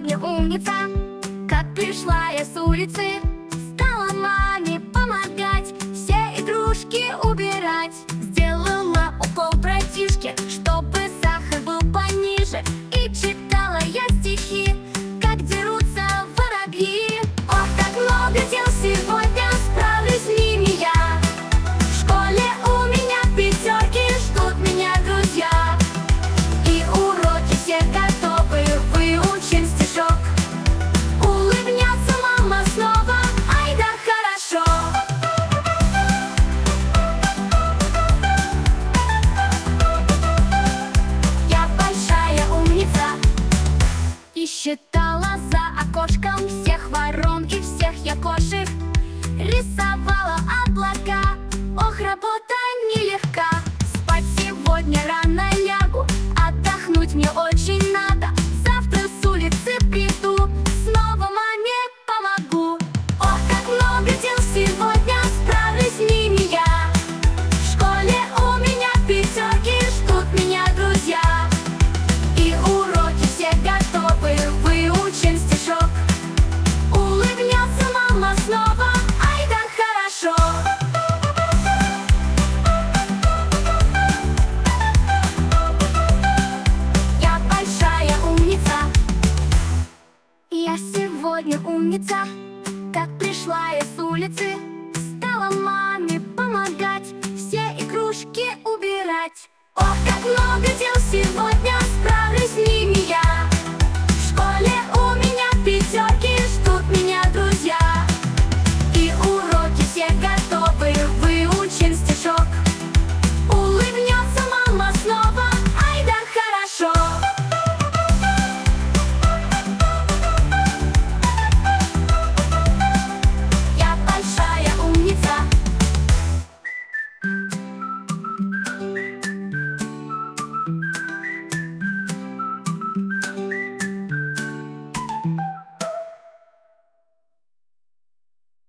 сегодня умница. Как пришла я с улицы, стала маме помогать, все игрушки убирать. Сделала укол братишке, чтобы сахар был пониже, и читала я стихи, как дерутся воробьи. Ох, так много дел сегодня, справлюсь с ними я. В школе у меня пятерки, ждут меня друзья. И уроки все готовы, выучен стишок. Улыбнется мама снова, ай да хорошо. Я большая умница и считала за окошком всех ворон и всех якошек. Рисовала облака, ох, работа нелегка. Спать сегодня рано лягу, отдохнуть мне очень надо. Завтра с улицы приду, снова маме помогу. Ох, как много дел сегодня, справлюсь с ними я. В школе у меня пятерки, ждут меня друзья. И уроки все готовы, выучен стишок. Улыбнется мама снова, ай да хорошо. Я большая умница, я сегодня умница. Как пришла я с улицы, стала маме помогать, все игрушки убирать. Ох, как много дел сегодня, справлюсь с ними я.